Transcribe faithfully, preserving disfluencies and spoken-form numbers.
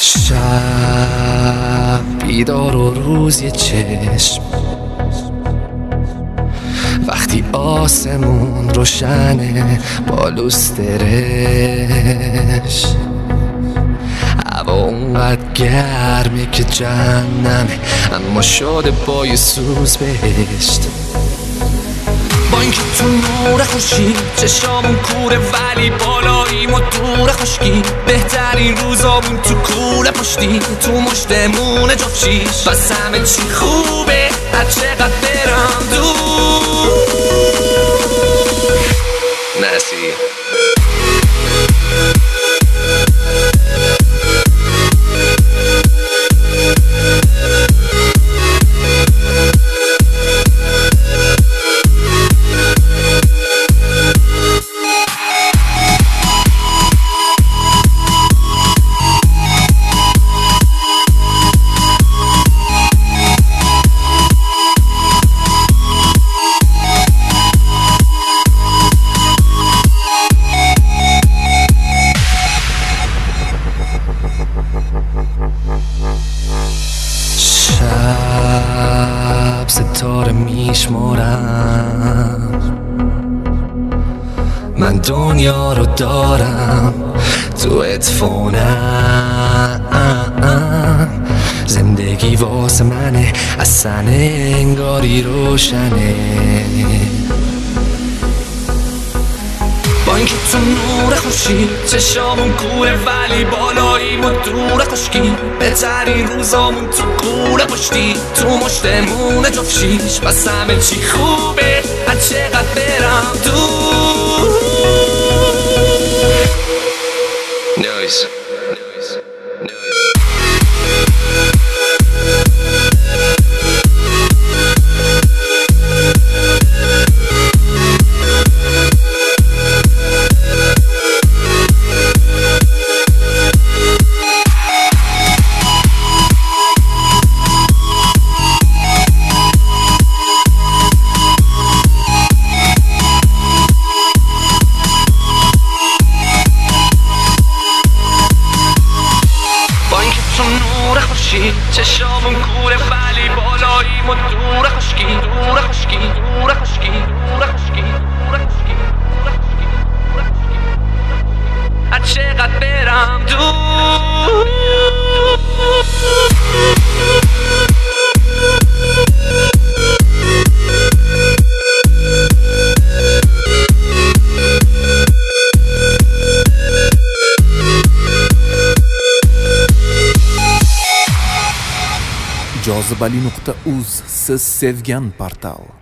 شب بیدار و روز یه چشم، وقتی آسمون روشنه با لوسترش، هوا اونقدر گرمه که جهنمه اما شده با یه سوز بهشت. با اینکه تو نور خورشید چشامون کوره ولی بالاییم و دور خشکی، بهترین روزامون تو کوله پشتی تو مشتمون جفشیش، بس همه چی خوبه هر چقدر برم دور. نسی شب ستاره میشمارم، من دنیا رو دارم تو ادفونم، زندگی واسه منه اصلا انگاری روشنه. با اینکه تو نور خورشید چشامون کوره ولی بالاییم و دور خشکی، بهترین روزامون تو کوله پشتی تو مشتمون جفشیش، بس همه چی خوبه هر چقدر برم دور. نویز چشامون کوره ولی بالاییم و دور خشکی دور خشکی دور خشکی دور خشکی دور خشکی دور خشکی هر چقدر برم دور. jozibali nuqta uz siz sevgan portal.